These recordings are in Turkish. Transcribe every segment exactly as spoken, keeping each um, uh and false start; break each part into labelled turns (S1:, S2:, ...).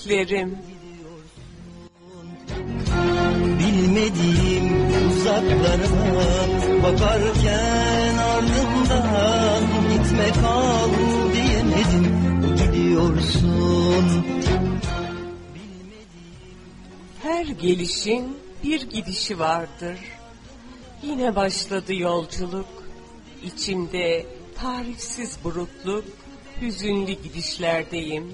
S1: beklerim.
S2: Bilmediğim uzaklara bakarken ardından gitme kal diyemedim. Gidiyorsun.
S1: Her gelişin bir gidişi vardır. Yine başladı yolculuk. İçimde tarifsiz burukluk, hüzünlü gidişlerdeyim.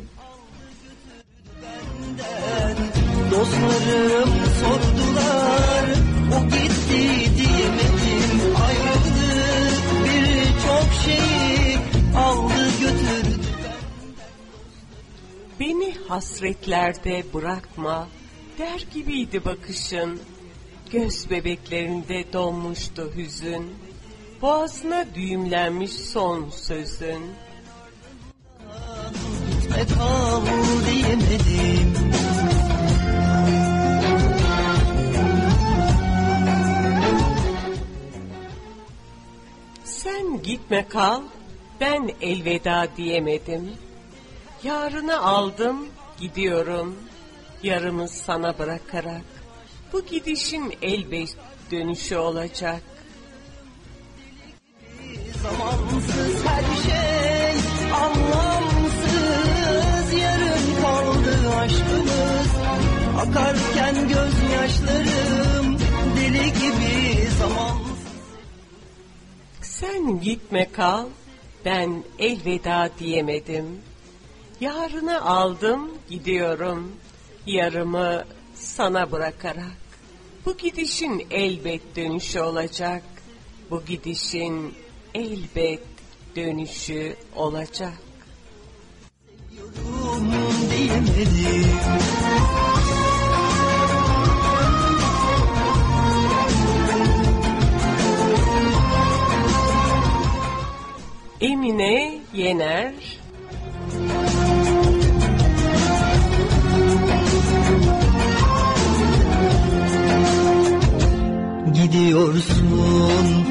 S2: Benden dostlarım sordular, o gitti diyemedim. Ayrılık birçok şeyi aldı götürdü.
S1: Beni hasretlerde bırakma der gibiydi bakışın. Göz bebeklerinde donmuştu hüzün. Boğazına düğümlenmiş son sözün.
S2: Gitme kal diyemedim.
S1: Sen gitme kal, ben elveda diyemedim. Yarını aldım, gidiyorum, yarımı sana bırakarak. Bu gidişin elbet dönüşü olacak.
S2: Zamansız her şey, anlamsız, yarım kaldı aşkımız. Akarken gözyaşlarım, deli gibi zamansız.
S1: Sen gitme kal, ben elveda diyemedim. Yarını aldım, gidiyorum, yarımı sana bırakarak. Bu gidişin elbet dönüşü olacak. Bu gidişin elbet dönüşü olacak.
S2: Seviyorum diyemedim.
S1: Emine Yener.
S2: Gidiyorsun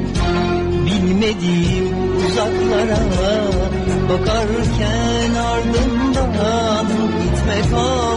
S2: bilmediğim uzaklara, bakarken ardından gitme kal